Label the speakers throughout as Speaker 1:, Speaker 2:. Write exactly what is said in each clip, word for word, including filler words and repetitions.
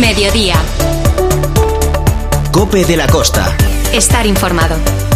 Speaker 1: Mediodía.
Speaker 2: COPE de la Costa.
Speaker 1: Estar informado.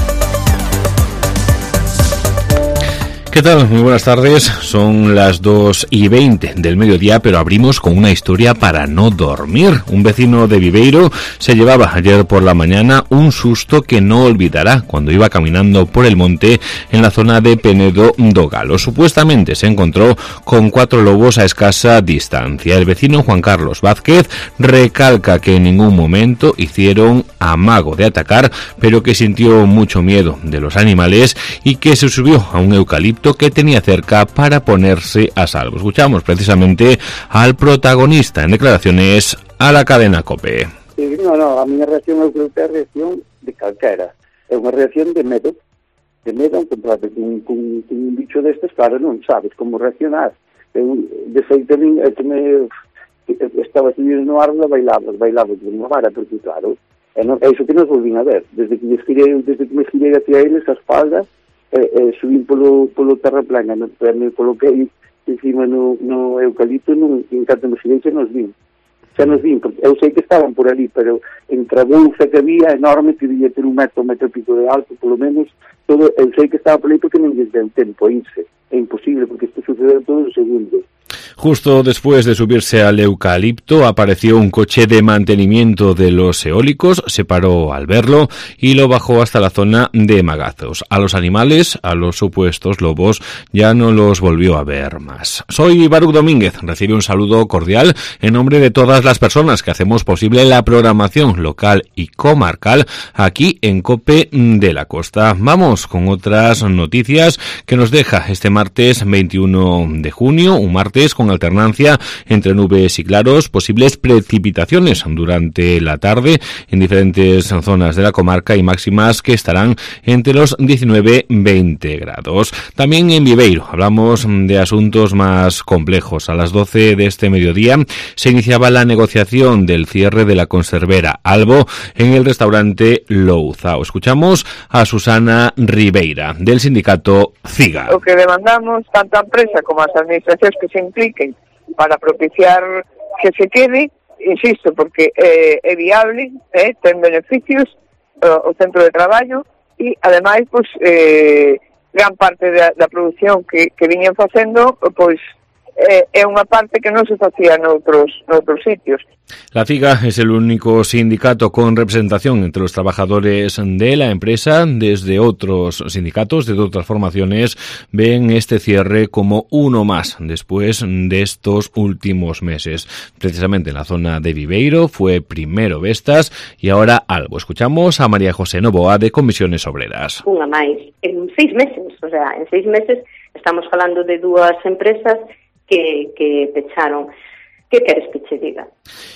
Speaker 3: ¿Qué tal? Muy buenas tardes. Son las dos y veinte del mediodía, pero abrimos con una historia para no dormir. Un vecino de Viveiro se llevaba ayer por la mañana un susto que no olvidará cuando iba caminando por el monte en la zona de Penedo do Galo. Supuestamente se encontró con cuatro lobos a escasa distancia. El vecino Juan Carlos Vázquez recalca que en ningún momento hicieron amago de atacar, pero que sintió mucho miedo de los animales y que se subió a un eucalipto que tenía cerca para ponerse a salvo. Escuchamos precisamente al protagonista en declaraciones a la cadena COPE.
Speaker 4: Sí, no, no, a miña reacción eu creo que é a reacción de calquera. É unha reacción de medo. De medo a encontrarte con, con, con un bicho destes, claro, non sabes como reaccionar. Eu, de feito, é que me estaba subido no árbol, bailaba, bailaba de unha vara, porque claro, é, non, é iso que nos volvín a ver. Desde que me girei, desde que me girei hacia eles, a espalda, Eh, eh, subín polo, polo terraplana, no, me coloquei encima no, no eucalipto, non, en canto me girei xa nos vin. Xa nos vin, porque eu sei que estaban por ali, pero entre a bolsa que había enorme, que debía ter un metro, un metro e pico de alto, polo menos, todo, eu sei que estaba por ali porque non lles deu tempo a irse. É imposible, porque isto sucedeu todos os segundos.
Speaker 3: Justo después de subirse al eucalipto apareció un coche de mantenimiento de los eólicos, se paró al verlo y lo bajó hasta la zona de Magazos. A los animales, a los supuestos lobos, ya no los volvió a ver más. Soy Baruch Domínguez, recibe un saludo cordial en nombre de todas las personas que hacemos posible la programación local y comarcal aquí en COPE de la Costa. Vamos con otras noticias que nos deja este martes veintiuno de junio, un martes con alternancia entre nubes y claros, posibles precipitaciones durante la tarde en diferentes zonas de la comarca y máximas que estarán entre los diecinueve y veinte grados. También en Viveiro hablamos de asuntos más complejos. A las doce de este mediodía se iniciaba la negociación del cierre de la conservera Albo en el restaurante Louzao. Escuchamos a Susana Ribeira del sindicato CIGA.
Speaker 5: Lo que demandamos tanto a empresa como a las administraciones que se impliquen para propiciar que se quede, insisto, porque eh, é viable, eh, ten beneficios uh, o centro de traballo e, ademais, pois, eh, gran parte da, da produción que, que viñen facendo, pois, eh, é unha parte que non se facía noutros, noutros sitios.
Speaker 3: La FIGA es el único sindicato con representación entre los trabajadores de la empresa. Desde otros sindicatos, desde otras formaciones, ven este cierre como uno más después de estos últimos meses. Precisamente en la zona de Viveiro fue primero Vestas y ahora Albo. Escuchamos a María José Novoa de Comisiones Obreras.
Speaker 6: Unha máis en seis meses, o sea, en seis meses estamos falando de dúas empresas que, que pecharon. ¿Qué quieres que te diga?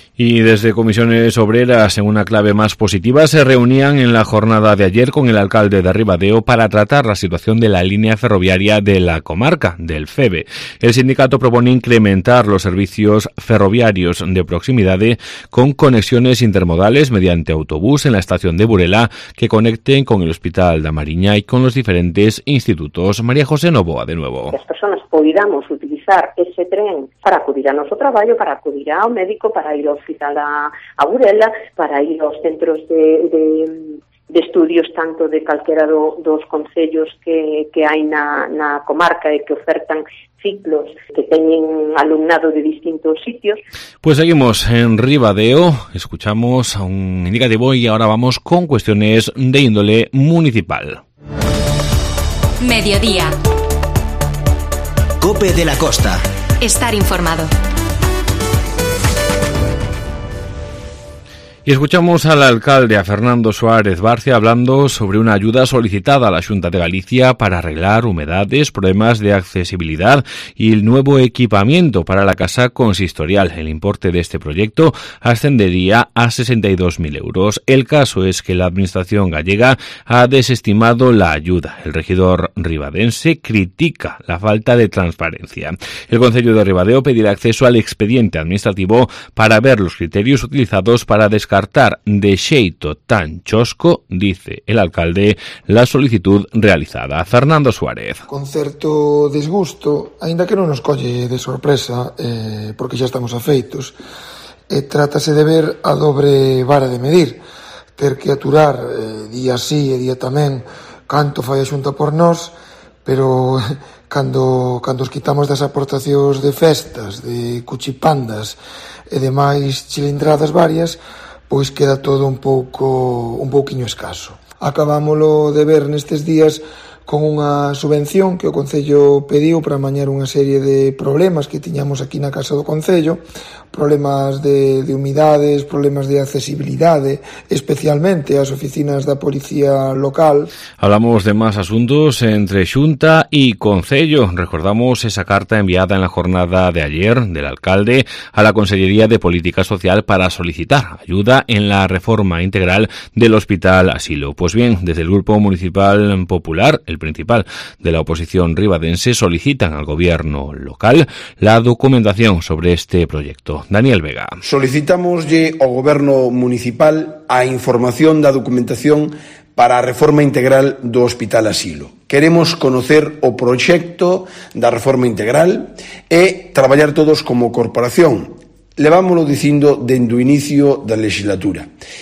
Speaker 3: Y desde Comisiones Obreras, en una clave más positiva, se reunían en la jornada de ayer con el alcalde de Ribadeo para tratar la situación de la línea ferroviaria de la comarca, del FEBE. El sindicato propone incrementar los servicios ferroviarios de proximidad con conexiones intermodales mediante autobús en la estación de Burela que conecten con el Hospital da Mariña y con los diferentes institutos. María José Novoa, de nuevo.
Speaker 6: Las personas podamos utilizar ese tren para acudir a nuestro trabajo, para acudir ao médico, para ir ao hospital a, a Burela, para ir aos centros de, de, de estudios tanto de calquera do, dos concellos que, que hai na, na comarca e que ofertan ciclos que teñen alumnado de distintos sitios.
Speaker 3: Pues seguimos en Ribadeo, escuchamos a un indicativo y ahora vamos con cuestiones de índole municipal.
Speaker 1: Mediodía.
Speaker 2: COPE de la Costa.
Speaker 1: Estar informado.
Speaker 3: Y escuchamos al alcalde, a Fernando Suárez Barcia, hablando sobre una ayuda solicitada a la Xunta de Galicia para arreglar humedades, problemas de accesibilidad y el nuevo equipamiento para la casa consistorial. El importe de este proyecto ascendería a sesenta y dos mil euros. El caso es que la administración gallega ha desestimado la ayuda. El regidor ribadense critica la falta de transparencia. El Concello de Ribadeo pedirá acceso al expediente administrativo para ver los criterios utilizados para descartar de xeito tan chosco, dice el alcalde, la solicitud realizada. Fernando Suárez.
Speaker 7: Con certo disgusto, aínda que non nos colle de sorpresa, eh, porque xa estamos afeitos,
Speaker 2: e trátase de ver a dobre vara de medir, ter que aturar eh, día sí e día tamén canto fai a Xunta por nós, pero cando, cando os quitamos das aportacións de festas, de cuchipandas e demais chilindradas varias, pois queda todo un pouco un pouquiño escaso. Acabámolo de ver nestes días con unha subvención que o Concello pediu para amañar unha serie de problemas que tiñamos aquí na Casa do Concello, problemas de, de humidades, problemas de accesibilidade, especialmente ás oficinas da Policía Local.
Speaker 3: Hablamos de más asuntos entre Xunta y Concello. Recordamos esa carta enviada en la jornada de ayer del alcalde a la Consellería de Política Social para solicitar ayuda en la reforma integral del Hospital Asilo. Pues bien, desde el Grupo Municipal Popular, el principal de la oposición ribadense, solicitan al gobierno local la documentación sobre este proyecto. Daniel Vega.
Speaker 7: Solicitamoslle ao goberno municipal a información da documentación para a reforma integral do Hospital Asilo. Queremos conocer o proxecto da reforma integral e traballar todos como corporación. Levámoslo dicindo dende o inicio da legislatura.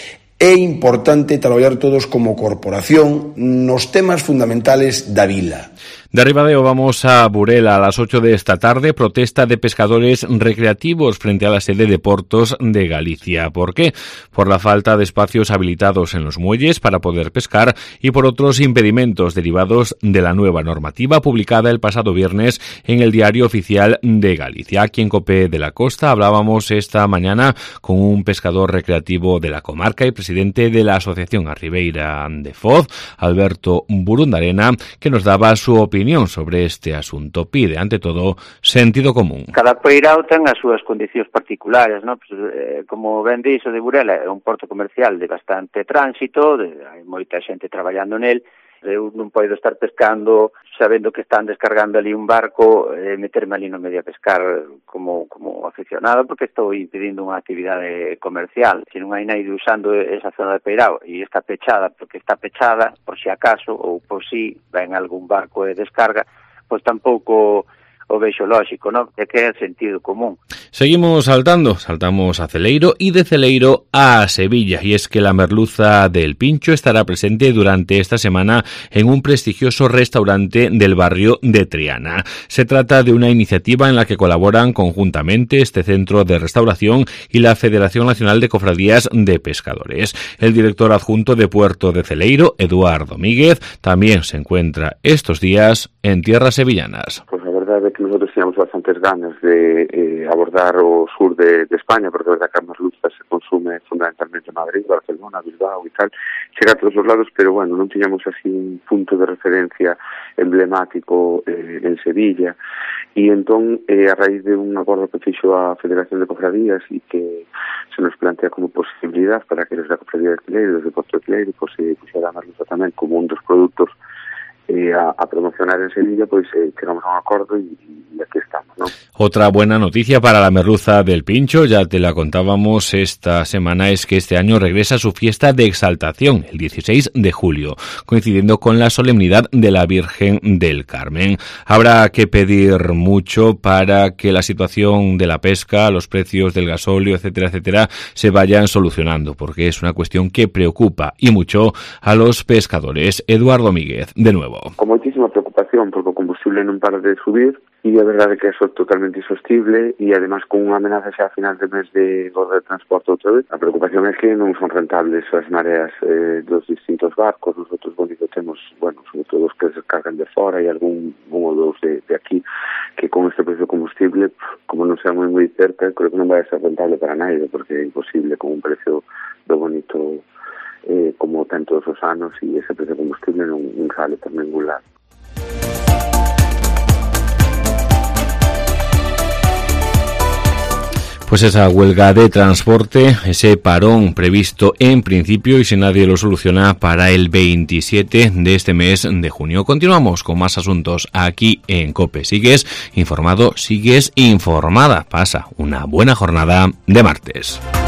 Speaker 7: É importante traballar todos como corporación nos temas fundamentales da vila.
Speaker 3: De Ribadeo vamos a Burela a las ocho de esta tarde. Protesta de pescadores recreativos frente a la sede de Portos de Galicia. ¿Por qué? Por la falta de espacios habilitados en los muelles para poder pescar y por otros impedimentos derivados de la nueva normativa publicada el pasado viernes en el Diario Oficial de Galicia. Aquí en COPE de la Costa hablábamos esta mañana con un pescador recreativo de la comarca y presidente de la Asociación Arribeira de Foz, Alberto Burundarena, que nos daba su opinión sobre este asunto. Pide, ante todo, sentido común.
Speaker 8: Cada peirao ten as súas condicións particulares, ¿no? Pues, eh, como ben dixo de Burela, é un porto comercial de bastante tránsito, de, hai moita xente traballando nel. Eu non podo estar pescando sabendo que están descargando ali un barco e eh, meterme ali no medio a pescar como, como aficionado, porque estou impedindo unha actividade comercial. Se non hai naide usando esa zona de peirao e está pechada porque está pechada, por si acaso, ou por si ven algún barco e descarga, pois tampouco o vexo lógico, ¿no? De que é el sentido común.
Speaker 3: Seguimos saltando, saltamos a Celeiro y de Celeiro a Sevilla, y es que la merluza del Pincho estará presente durante esta semana en un prestigioso restaurante del barrio de Triana. Se trata de una iniciativa en la que colaboran conjuntamente este centro de restauración y la Federación Nacional de Cofradías de Pescadores. El director adjunto de Puerto de Celeiro, Eduardo Míguez, también se encuentra estos días en tierras sevillanas.
Speaker 9: Pues la verdad es que nosotros teníamos bastantes ganas de eh, abordar o sur de, de España, porque la verdad que a merluza se consume fundamentalmente en Madrid, Barcelona, Bilbao y tal, chega a todos os lados, pero bueno, non tiñamos así un punto de referencia emblemático eh, en Sevilla, e entón, eh, a raíz de un acordo que fixo a Federación de Cofradías e que se nos plantea como posibilidad para que los da Cofradía de Celeiro, los de Porto de Celeiro, pues se puxera a merluza tamén como un dos produtos Eh, a, a promocionar en Sevilla, pues eh, llegamos a un acuerdo y, y aquí estamos, ¿no?
Speaker 3: Otra buena noticia para la merluza del Pincho, ya te la contábamos esta semana, es que este año regresa su fiesta de exaltación, el dieciséis de julio, coincidiendo con la solemnidad de la Virgen del Carmen. Habrá que pedir mucho para que la situación de la pesca, los precios del gasóleo, etcétera, etcétera, se vayan solucionando, porque es una cuestión que preocupa y mucho a los pescadores. Eduardo Míguez, de nuevo.
Speaker 9: Con moitísima preocupación, porque o combustible non para de subir e a verdade é que é totalmente insostible e además con unha amenaza xa a final de mes de gorda de transporte outra vez. A preocupación é que non son rentables as mareas eh, dos distintos barcos. Nosotros bonito temos, bueno, sobre todo os que se cargan de fora e algún un ou dous de, de aquí, que con este precio de combustible, como non sea moi moi cerca, creo que non vai ser rentable para nadie, porque é imposible con un precio do bonito Eh, como ten todos os anos, e ese precio de combustible non, non sale por ningún lado.
Speaker 3: Pues esa huelga de transporte, ese parón previsto en principio y si nadie lo soluciona para el veintisiete de este mes de junio. Continuamos con más asuntos aquí en COPE. Sigues informado, sigues informada. Pasa una buena jornada de martes.